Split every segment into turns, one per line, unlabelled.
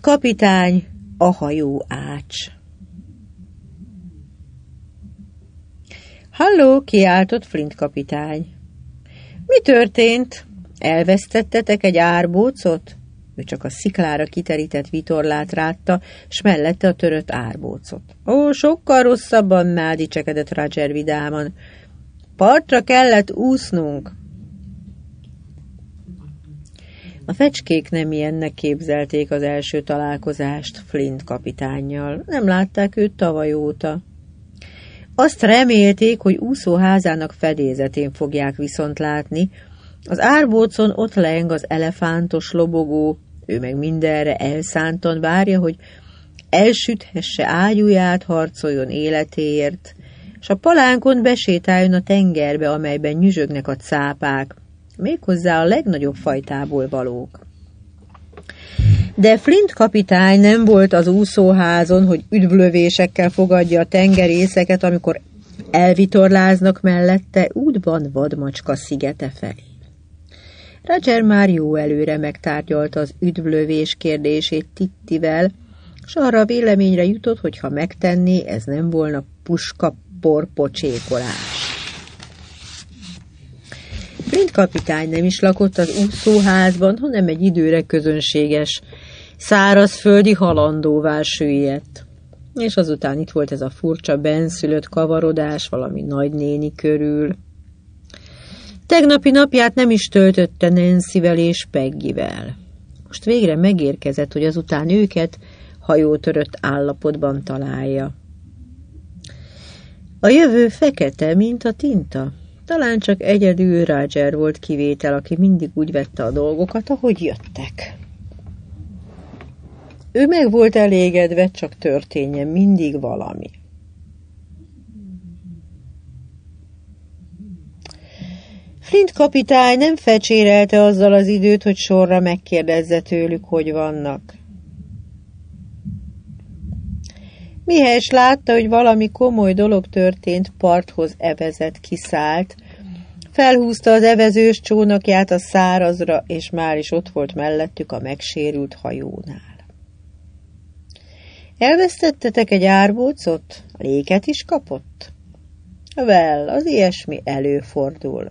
kapitány, a hajó ács. Halló, kiáltott Flint kapitány. Mi történt? Elvesztettetek egy árbócot? Ő csak a sziklára kiterített vitorlát rátta, s mellette a törött árbócot. Ó, sokkal rosszabban már, dicsekedett Roger vidáman. Partra kellett úsznunk. A fecskék nem ilyennek képzelték az első találkozást Flint kapitánnyal. Nem látták őt tavaly óta. Azt remélték, hogy úszóházának fedélzetén fogják viszont látni. Az árbócon ott leng az elefántos lobogó, ő meg mindenre elszántan várja, hogy elsüthesse ágyúját, harcoljon életéért, s a palánkon besétáljon a tengerbe, amelyben nyüzsögnek a cápák, méghozzá a legnagyobb fajtából valók. De Flint kapitány nem volt az úszóházon, hogy üdvlövésekkel fogadja a tengerészeket, amikor elvitorláznak mellette útban vadmacska szigete felé. Roger már jó előre megtárgyalta az üdvlövés kérdését Tittivel, s arra a véleményre jutott, hogy ha megtenné, ez nem volna puska-porpocsékolás. Flint kapitány nem is lakott az úszóházban, hanem egy időre közönséges, szárazföldi halandóvá süllyedt. És azután itt volt ez a furcsa bennszülött kavarodás valami nagynéni körül. Tegnapi napját nem is töltötte Nancyvel és Peggyvel. Most végre megérkezett, hogy azután őket hajótörött állapotban találja. A jövő fekete, mint a tinta. Talán csak egyedül Roger volt kivétel, aki mindig úgy vette a dolgokat, ahogy jöttek. Ő meg volt elégedve, csak történjen mindig valami. Flint kapitány nem fecsérelte azzal az időt, hogy sorra megkérdezze tőlük, hogy vannak. Mihez látta, hogy valami komoly dolog történt, parthoz evezett, kiszállt, felhúzta az evezős csónakját a szárazra, és már is ott volt mellettük a megsérült hajónál. Elvesztettetek egy árbócot? A léket is kapott? Well, az ilyesmi előfordul.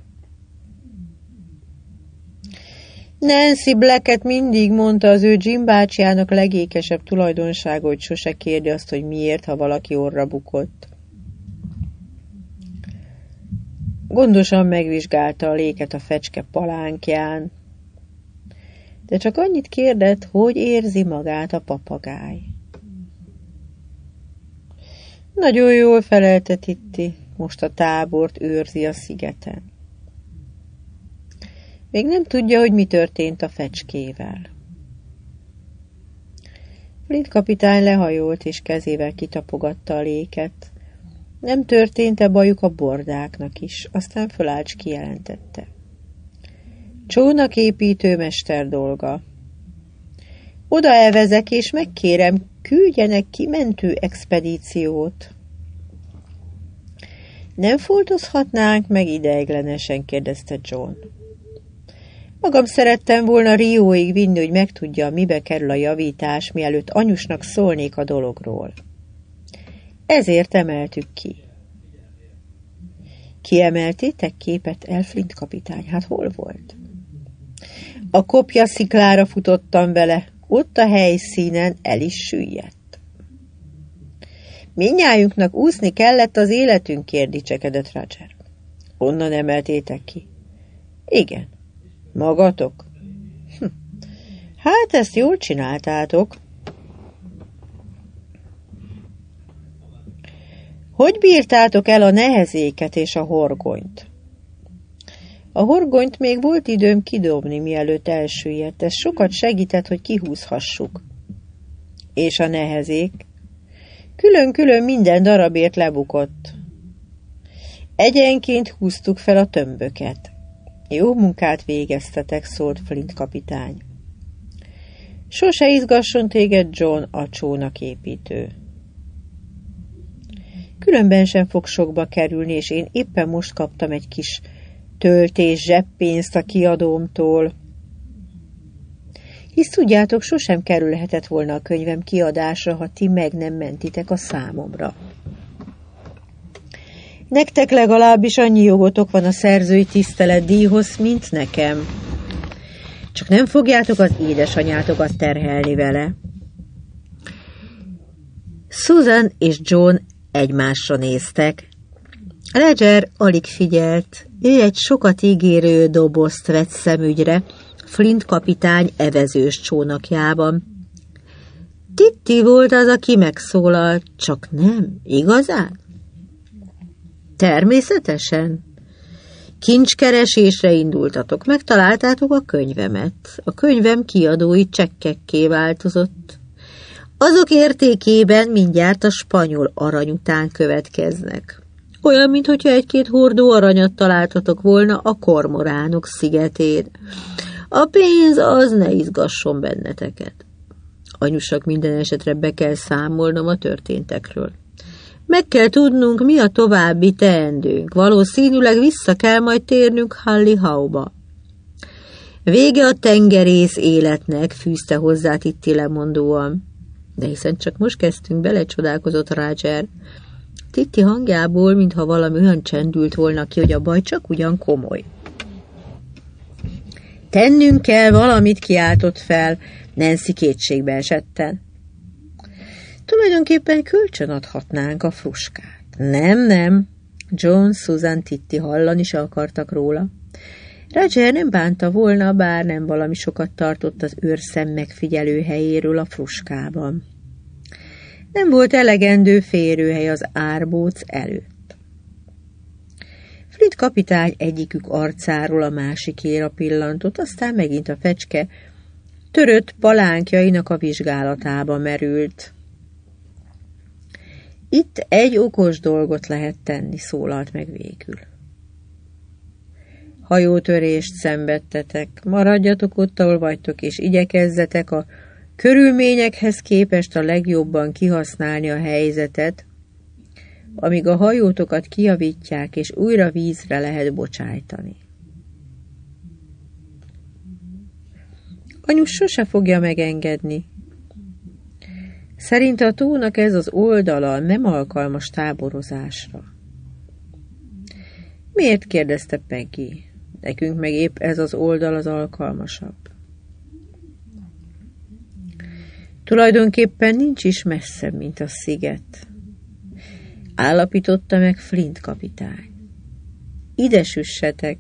Nancy Blackett mindig mondta az ő Jim bácsiának legékesebb tulajdonsága, hogy sose kérdi azt, hogy miért, ha valaki orra bukott. Gondosan megvizsgálta a léket a fecske palánkján, de csak annyit kérdett, hogy érzi magát a papagáj. Nagyon jól felelte Titti, most a tábort őrzi a szigeten. Még nem tudja, hogy mi történt a fecskével. Flint kapitány lehajolt, és kezével kitapogatta a léket. Nem történt-e bajuk a bordáknak is, aztán fölállt, s kijelentette. Csónaképítő mester dolga. Oda elvezek, és megkérem, küldjenek ki mentő expedíciót. Nem foltozhatnánk meg ideiglenesen, kérdezte John. Magam szerettem volna Rióig vinni, hogy megtudja, mibe kerül a javítás, mielőtt anyusnak szólnék a dologról. Ezért emeltük ki. Kiemeltétek képet el, Flint kapitány? Hát hol volt? A kopja sziklára futottam vele, ott a helyszínen el is süllyedt. Mindnyájunknak úszni kellett az életünkért, dicsekedett Roger. Onnan emeltétek ki? Igen. Magatok? Hát ezt jól csináltátok. Hogy bírtátok el a nehezéket és a horgonyt? A horgonyt még volt időm kidobni, mielőtt elsüllyedt. Ez sokat segített, hogy kihúzhassuk. És a nehezék? Külön-külön minden darabért lebukott. Egyenként húztuk fel a tömböket. Jó munkát végeztetek, szólt Flint kapitány. Sose izgasson téged John, a csónaképítő. Különben sem fog sokba kerülni, és én éppen most kaptam egy kis töltés zseppénzt a kiadómtól. Hisz tudjátok, sosem kerülhetett volna a könyvem kiadásra, ha ti meg nem mentitek a számomra. Nektek legalábbis annyi jogotok van a szerzői tiszteletdíjhoz, mint nekem. Csak nem fogjátok az édesanyátokat terhelni vele. Susan és John egymásra néztek. Roger alig figyelt. Ő egy sokat ígérő dobozt vett szemügyre, Flint kapitány evezős csónakjában. Titti volt az, aki megszólalt, csak nem, igazán? Természetesen. Kincskeresésre indultatok, megtaláltátok a könyvemet. A könyvem kiadói csekkekké változott. Azok értékében mindjárt a spanyol arany után következnek. Olyan, mintha egy-két hordó aranyat találtatok volna a Kormoránok szigetén. A pénz az ne izgasson benneteket. Anyusak, minden esetre be kell számolnom a történtekről. Meg kell tudnunk, mi a további teendőnk. Valószínűleg vissza kell majd térnünk Hallihauba. Vége a tengerész életnek, fűzte hozzá Titti lemondóan. De hiszen csak most kezdtünk bele, csodálkozott Roger. Titti hangjából, mintha valami olyan csendült volna ki, hogy a baj csak ugyan komoly. Tennünk kell valamit, kiáltott fel Nancy kétségbe esetten. Tulajdonképpen kölcsön adhatnánk a fruskát. Nem. John, Susan, Titti hallani se akartak róla. Roger nem bánta volna, bár nem valami sokat tartott az őrszem megfigyelő helyéről a fruskában. Nem volt elegendő férőhely az árbóc előtt. Flint kapitány egyikük arcáról a másikéra pillantott, aztán megint a fecske törött palánkjainak a vizsgálatába merült. Itt egy okos dolgot lehet tenni, szólalt meg végül. Hajótörést szenvedtetek, maradjatok ott, ahol vagytok, és igyekezzetek a körülményekhez képest a legjobban kihasználni a helyzetet, amíg a hajótokat kijavítják, és újra vízre lehet bocsájtani. Anyus sose fogja megengedni. Szerinte a tónak ez az oldala nem alkalmas táborozásra. Miért, kérdezte Peggy? Nekünk meg épp ez az oldal az alkalmasabb. Tulajdonképpen nincs is messzebb, mint a sziget. Állapította meg Flint kapitány. Ide süssetek.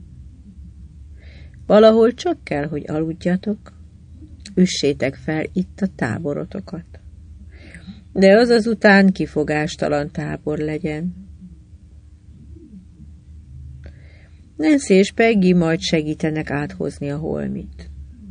Valahol csak kell, hogy aludjatok. Üssétek fel itt a táborotokat. De az azután kifogástalan tábor legyen. Nancy és Peggy majd segítenek áthozni a holmit.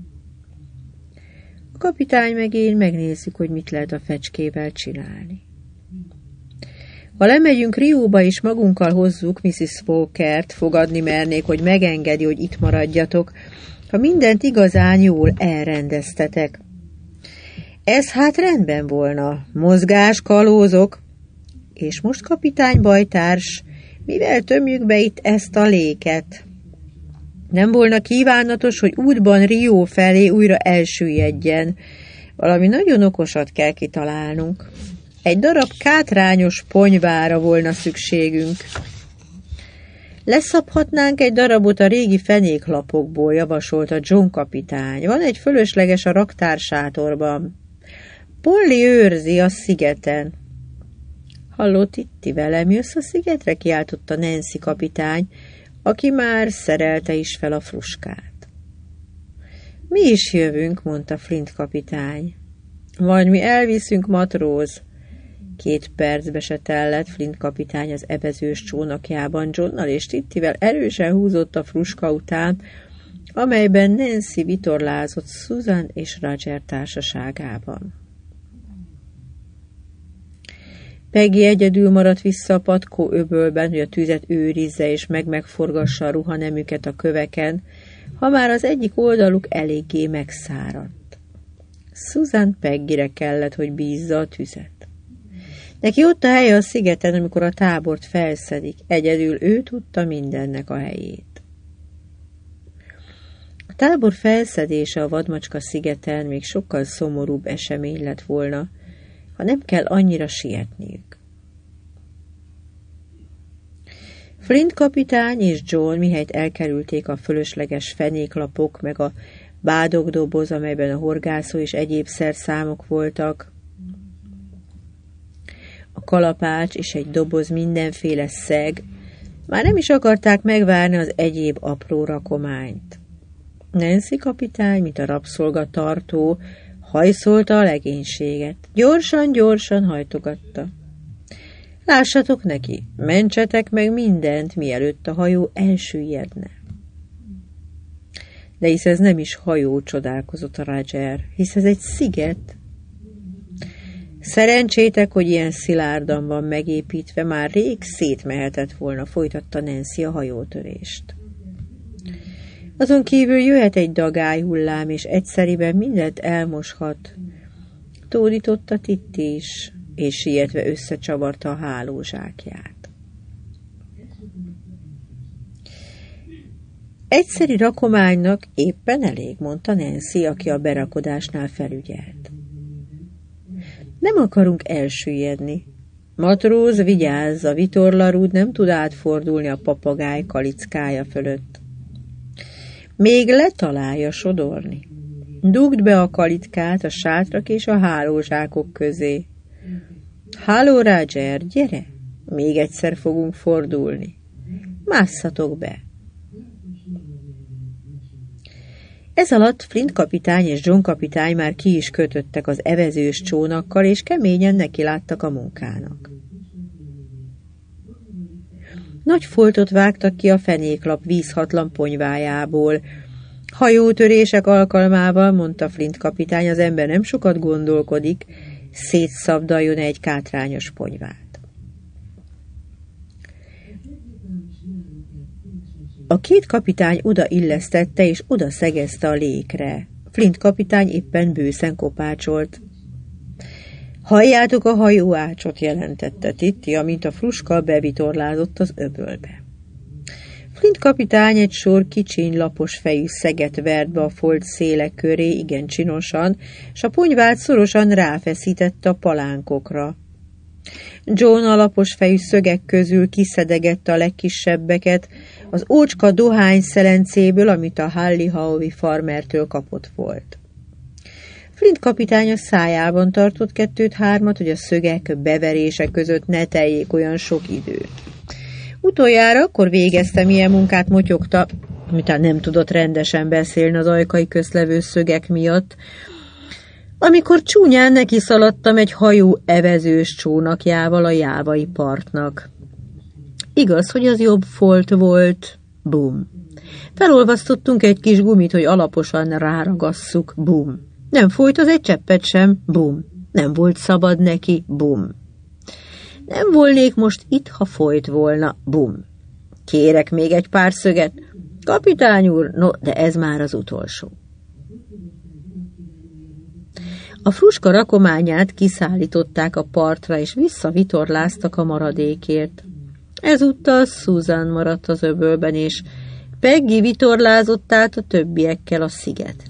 A kapitány meg én megnézzük, hogy mit lehet a fecskével csinálni. Ha lemegyünk Rióba és magunkkal hozzuk Mrs. Walkert, fogadni mernék, hogy megengedi, hogy itt maradjatok, ha mindent igazán jól elrendeztetek. Ez hát rendben volna. Mozgás, kalózok. És most, kapitány bajtárs, mivel tömjük be itt ezt a léket? Nem volna kívánatos, hogy útban Rio felé újra elsüllyedjen. Valami nagyon okosat kell kitalálnunk. Egy darab kátrányos ponyvára volna szükségünk. Leszabhatnánk egy darabot a régi fenéklapokból, javasolta John kapitány. Van egy fölösleges a raktársátorban. Polly őrzi a szigeten. Halló, Titti, velem jössz a szigetre? Kiáltotta Nancy kapitány, aki már szerelte is fel a fruskát. Mi is jövünk, mondta Flint kapitány. Vagy mi elviszünk, matróz. 2 percbe se tellett, Flint kapitány az evezős csónakjában Johnnal és Tittivel erősen húzott a fruska után, amelyben Nancy vitorlázott Susan és Roger társaságában. Peggy egyedül maradt vissza a patkó öbölben, hogy a tüzet őrizze és megforgassa a ruhanemüket a köveken, ha már az egyik oldaluk eléggé megszáradt. Susan Peggyre kellett, hogy bízza a tüzet. Neki ott a helye a szigeten, amikor a tábort felszedik, egyedül ő tudta mindennek a helyét. A tábor felszedése a vadmacska szigeten még sokkal szomorúbb esemény lett volna, ha nem kell annyira sietniük. Flint kapitány és John mihelyt elkerülték a fölösleges fenéklapok meg a bádogdoboz, amelyben a horgászó és egyéb szerszámok voltak, a kalapács és egy doboz mindenféle szeg, már nem is akarták megvárni az egyéb apró rakományt. Nancy kapitány, mint a rabszolgatartó, hajszolta a legénységet. Gyorsan hajtogatta. Lássatok neki, mentsetek meg mindent, mielőtt a hajó elsüllyedne. De hisz ez nem is hajó, csodálkozott a Roger, hisz ez egy sziget. Szerencsétek, hogy ilyen szilárdan van megépítve, már rég szétmehetett volna, folytatta Nancy a hajótörést. Azon kívül jöhet egy dagályhullám, és egyszeriben mindent elmoshat. Tódította Titti is, és sietve összecsavarta a hálózsákját. Egyszeri rakománynak éppen elég, mondta Nancy, aki a berakodásnál felügyelt. Nem akarunk elsüllyedni. Matróz, vigyázz, a vitorlarúd nem tud átfordulni a papagáj kalickája fölött. Még letalálja sodorni. Dugd be a kalitkát a sátrak és a hálózsákok közé. Háló, Roger, gyere! Még egyszer fogunk fordulni. Másszatok be! Ez alatt Flint kapitány és John kapitány már ki is kötöttek az evezős csónakkal, és keményen nekiláttak a munkának. Nagy foltot vágtak ki a fenéklap vízhatlan ponyvájából. Hajótörések alkalmával, mondta Flint kapitány, az ember nem sokat gondolkodik, szétszabdaljon egy kátrányos ponyvát. A két kapitány oda illesztette és oda szegezte a lékre. Flint kapitány éppen bőszen kopácsolt. Halljátok a hajóácsot, jelentette Titti, amint a fruska bevitorlázott az öbölbe. Flint kapitány egy sor kicsiny, lapos fejű szeget vert be a folt szélek köré igen csinosan, s a ponyvát szorosan ráfeszítette a palánkokra. John a lapos fejű szögek közül kiszedegette a legkisebbeket az ócska dohány szelencéből, amit a Halli-Howe farmertől kapott volt. Flint kapitány a szájában tartott 2-3, hogy a szögek beverése között ne teljék olyan sok időt. Utoljára akkor végeztem ilyen munkát, motyogta, miután nem tudott rendesen beszélni az ajkai közlevő szögek miatt, amikor csúnyán neki szaladtam egy hajó evezős csónakjával a jávai partnak. Igaz, hogy az jobb folt volt, bum. Felolvasztottunk egy kis gumit, hogy alaposan ráragasszuk, bum. Nem folyt az egy cseppet sem, bum. Nem volt szabad neki, bum. Nem volnék most itt, ha folyt volna, bum. Kérek még egy pár szöget. Kapitány úr, no, de ez már az utolsó. A fruska rakományát kiszállították a partra, és visszavitorláztak a maradékért. Ezúttal Susan maradt az öbölben, és Peggy vitorlázott át a többiekkel a szigetre.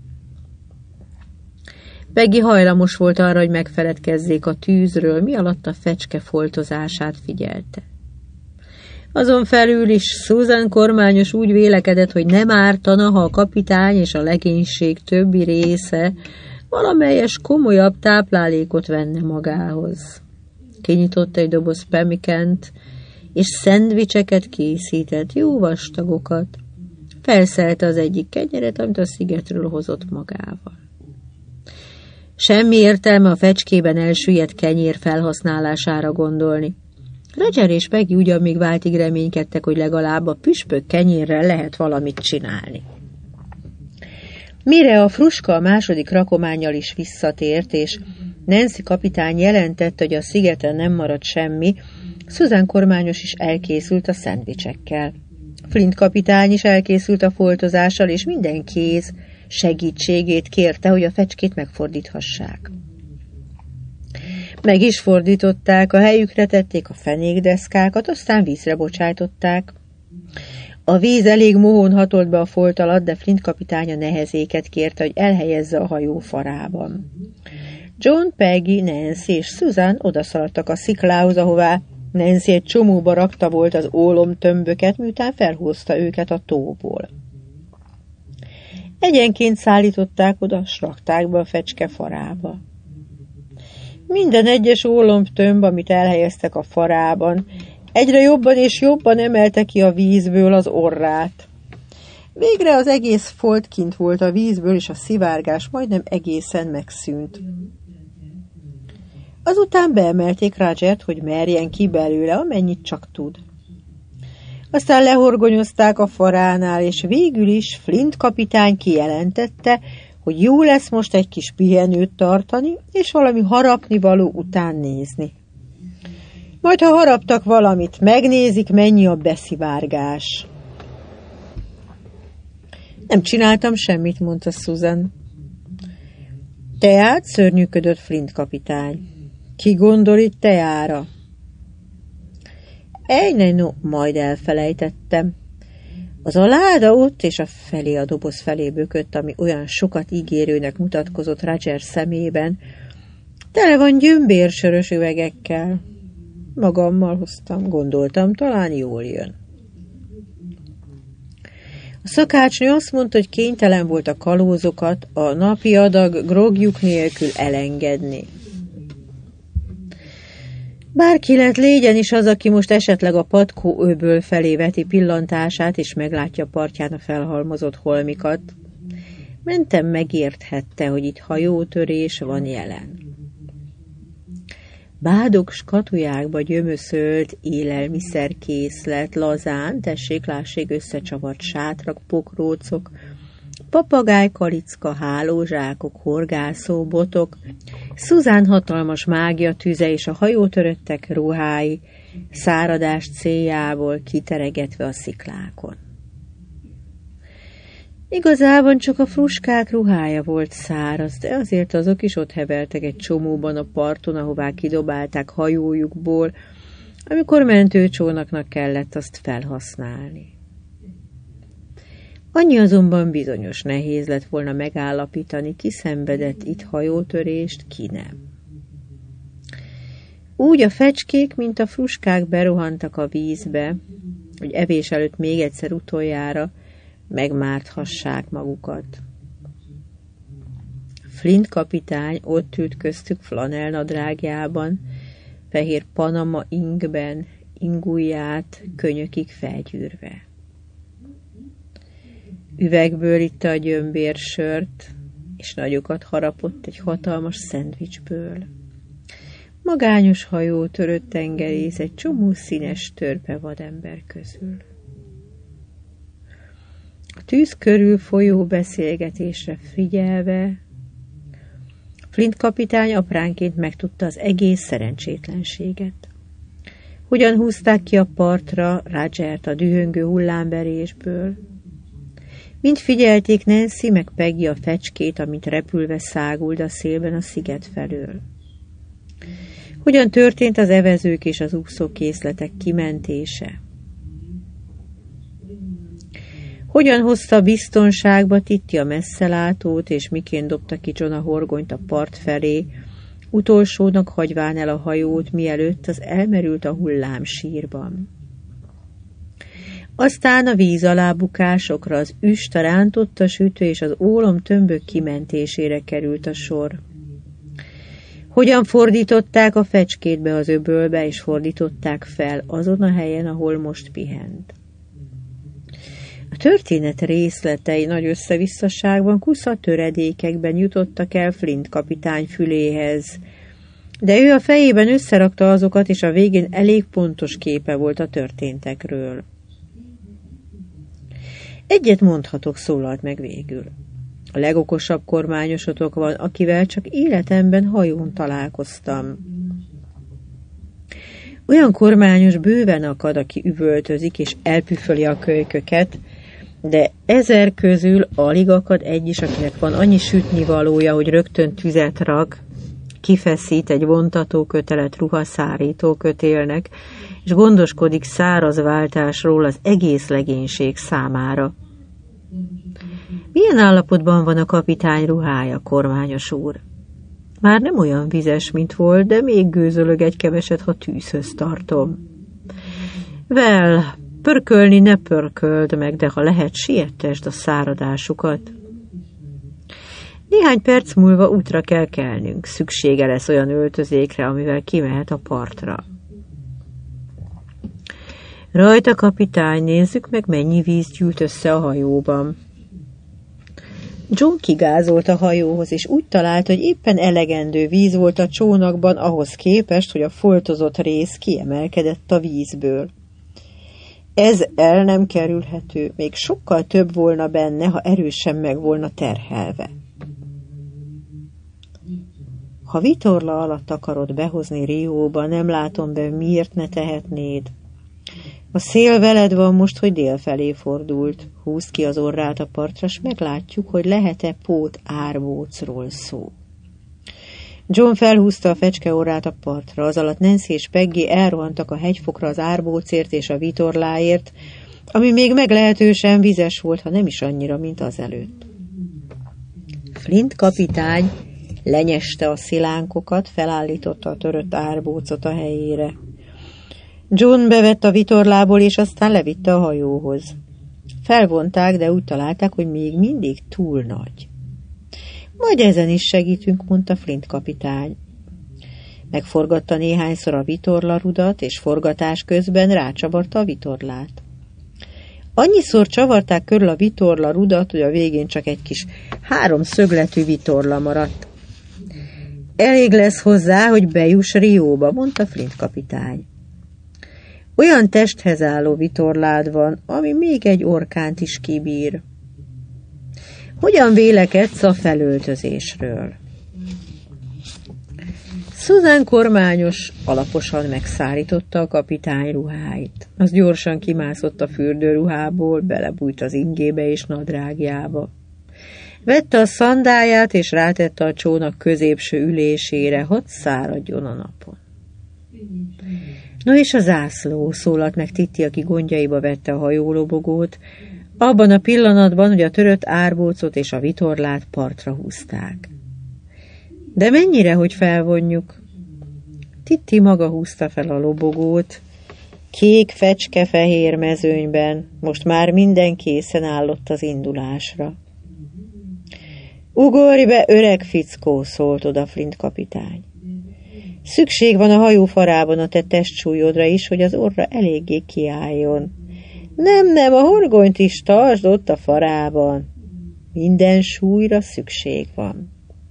Peggy hajlamos volt arra, hogy megfeledkezzék a tűzről, mi alatt a fecske foltozását figyelte. Azon felül is Susan kormányos úgy vélekedett, hogy nem ártana, ha a kapitány és a legénység többi része valamelyes komolyabb táplálékot venne magához. Kinyitott egy doboz pemikent, és szendvicseket készített, jó vastagokat. Felszelte az egyik kenyeret, amit a szigetről hozott magával. Semmi értelme a fecskében elsüllyedt kenyér felhasználására gondolni. Roger és Peggy ugyan még váltig reménykedtek, hogy legalább a püspök kenyérrel lehet valamit csinálni. Mire a fruska a második rakománnyal is visszatért, és Nancy kapitány jelentette, hogy a szigeten nem maradt semmi, Susan kormányos is elkészült a szendvicsekkel. Flint kapitány is elkészült a foltozással, és minden kéz segítségét kérte, hogy a fecskét megfordíthassák. Meg is fordították, a helyükre tették a fenékdeszkákat, aztán vízre bocsájtották. A víz elég mohón hatolt be a folt alatt, de Flint kapitány a nehezéket kérte, hogy elhelyezze a hajó farában. John, Peggy, Nancy és Susan odaszaladtak a sziklához, ahová Nancy egy csomóba rakta volt az ólomtömböket, miután felhozta őket a tóból. Egyenként szállították oda, s rakták be a fecske farába. Minden egyes ólomtömb, amit elhelyeztek a farában, egyre jobban és jobban emelte ki a vízből az orrát. Végre az egész folt kint volt a vízből, és a szivárgás majdnem egészen megszűnt. Azután beemelték Rogert, hogy merjen ki belőle, amennyit csak tud. Aztán lehorgonyozták a faránál, és végül is Flint kapitány kijelentette, hogy jó lesz most egy kis pihenőt tartani, és valami harapnivaló után nézni. Majd, ha haraptak valamit, megnézik, mennyi a beszivárgás. Nem csináltam semmit, mondta Susan. Teát? Szörnyűködött Flint kapitány. Ki gondol itt teára? No, majd elfelejtettem. Az a láda ott, és a felé a doboz felé bökött, ami olyan sokat ígérőnek mutatkozott Roger szemében, tele van gyömbérsörös üvegekkel. Magammal hoztam, gondoltam, talán jól jön. A szakácsnő azt mondta, hogy kénytelen volt a kalózokat a napi adag grogjuk nélkül elengedni. Bárki lett, légyen is az, aki most esetleg a patkó öböl felé veti pillantását, és meglátja partján a felhalmozott holmikat. Mentem megérthette, hogy itt hajótörés van jelen. Bádok skatujákba gyömöszölt élelmiszerkészlet, lazán, tessék, lássék, összecsavart sátrak, pokrócok, papagáj, kalicka, hálózsákok, horgászó botok, Susan hatalmas mágia tüze és a hajótöröttek ruhái, száradás céljából kiteregetve a sziklákon. Igazában csak a fruskák ruhája volt száraz, de azért azok is ott hevertek egy csomóban a parton, ahová kidobálták hajójukból, amikor mentőcsónaknak kellett azt felhasználni. Annyi azonban bizonyos nehéz lett volna megállapítani, ki szenvedett itt hajótörést, ki nem. Úgy a fecskék, mint a fruskák berohantak a vízbe, hogy evés előtt még egyszer utoljára megmárthassák magukat. Flint kapitány ott ült köztük flanelnadrágjában, fehér panama ingben, ingujját könyökig felgyűrve. Üvegből itta a gyömbérsört, és nagyokat harapott egy hatalmas szendvicsből. Magányos hajó törött tengerész egy csomó színes törpe vadember közül. A tűz körül folyó beszélgetésre figyelve, Flint kapitány apránként megtudta az egész szerencsétlenséget. Hogyan húzták ki a partra Rogert a dühöngő hullámverésből. Mind figyelték Nancy meg Peggy a fecskét, amint repülve száguld a szélben a sziget felől. Hogyan történt az evezők és az úszókészletek kimentése. Hogyan hozta biztonságba Titti a messzelátót, és miként dobta ki John a horgonyt a part felé, utolsónak hagyván el a hajót, mielőtt az elmerült a hullámsírban. Aztán a víz alá bukásokra, az üst, a rántotta sütő és az ólomtömbök kimentésére került a sor. Hogyan fordították a fecskét be az öbölbe, és fordították fel azon a helyen, ahol most pihent. A történet részletei nagy összevisszaságban kusza töredékekben jutottak el Flint kapitány füléhez, de ő a fejében összerakta azokat, és a végén elég pontos képe volt a történtekről. Egyet mondhatok, szólalt meg végül. A legokosabb kormányosotok van, akivel csak életemben hajón találkoztam. Olyan kormányos bőven akad, aki üvöltözik és elpüföli a kölyköket, de 1000 közül alig akad egy is, akinek van annyi sütnivalója, hogy rögtön tüzet rak, kifeszít egy vontatókötelet ruhaszárító kötélnek, és gondoskodik száraz váltásról az egész legénység számára. Milyen állapotban van a kapitány ruhája, kormányos úr? Már nem olyan vizes, mint volt, de még gőzölög egy keveset, ha tűzhöz tartom. Vel, pörkölni ne pörköld meg, de ha lehet, siettesd a száradásukat. Néhány perc múlva útra kell kelnünk. Szüksége lesz olyan öltözékre, amivel kimehet a partra. Rajta, kapitány, nézzük meg, mennyi víz gyűlt össze a hajóban. John kigázolt a hajóhoz, és úgy talált, hogy éppen elegendő víz volt a csónakban ahhoz képest, hogy a foltozott rész kiemelkedett a vízből. Ez el nem kerülhető, még sokkal több volna benne, ha erősen meg volna terhelve. Ha vitorla alatt akarod behozni Rióba, nem látom be, miért ne tehetnéd. A szél veled van most, hogy dél felé fordult. Húzd ki az orrát a partra, s meglátjuk, hogy lehet-e pót árbócról szó. John felhúzta a fecske orrát a partra, az alatt Nancy és Peggy elrohantak a hegyfokra az árbócért és a vitorláért, ami még meglehetősen vizes volt, ha nem is annyira, mint azelőtt. Flint kapitány lenyeste a szilánkokat, felállította a törött árbócot a helyére. John bevett a vitorlából, és aztán levitte a hajóhoz. Felvonták, de úgy találták, hogy még mindig túl nagy. Majd ezen is segítünk, mondta Flint kapitány. Megforgatta néhányszor a vitorlarudat, és forgatás közben rácsavarta a vitorlát. Annyiszor csavarták körül a vitorlarudat, hogy a végén csak egy kis 3 szögletű vitorla maradt. Elég lesz hozzá, hogy bejuss Rióba, mondta Flint kapitány. Olyan testhez álló vitorlád van, ami még egy orkánt is kibír. Hogyan vélekedsz a felöltözésről? Susan kormányos alaposan megszárította a kapitány ruháit. Az gyorsan kimászott a fürdőruhából, belebújt az ingébe és nadrágjába. Vette a szandáját és rátette a csónak középső ülésére, hadd száradjon a napon. No és a zászló, szólalt meg Titti, aki gondjaiba vette a hajólobogót, abban a pillanatban, hogy a törött árbócot és a vitorlát partra húzták. De mennyire, hogy felvonjuk? Titti maga húzta fel a lobogót, kék fecske-fehér mezőnyben, most már minden készen állott az indulásra. Ugorj be, öreg fickó, szólt oda Flint kapitány. Szükség van a hajó farában a te testsúlyodra is, hogy az orra eléggé kiálljon. Nem, a horgonyt is tartsd ott a farában. Minden súlyra szükség van.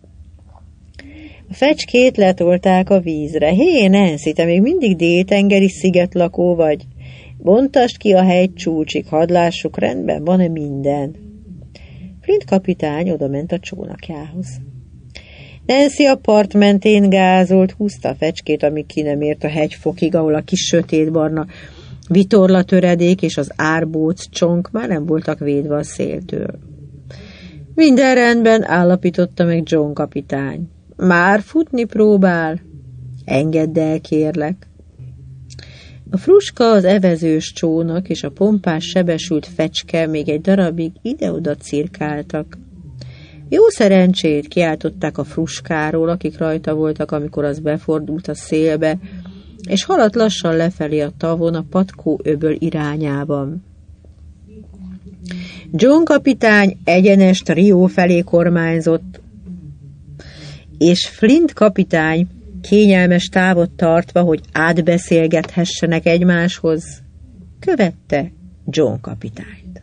A fecskét letolták a vízre. Hé, Nancy, te még mindig déltengeri szigetlakó vagy. Bontasd ki a hegy csúcsig, hadd lássuk, rendben van-e minden. Flint kapitány odament a csónakjához. Nancy a part mentén gázolt, húzta a fecskét, amíg ki nem ért a hegyfokig, ahol a kis sötétbarna vitorlatöredék és az árbóc csonk már nem voltak védve a széltől. Minden rendben, állapította meg John kapitány. Már futni próbál? Engedd el, kérlek. A fruska, az evezős csónak és a pompás sebesült fecske még egy darabig ide-oda cirkáltak. Jó szerencsét, kiáltották a fruskáról, akik rajta voltak, amikor az befordult a szélbe, és haladt lassan lefelé a tavon a patkó öböl irányában. John kapitány egyenest Rio felé kormányzott, és Flint kapitány kényelmes távot tartva, hogy átbeszélgethessenek egymáshoz, követte John kapitányt.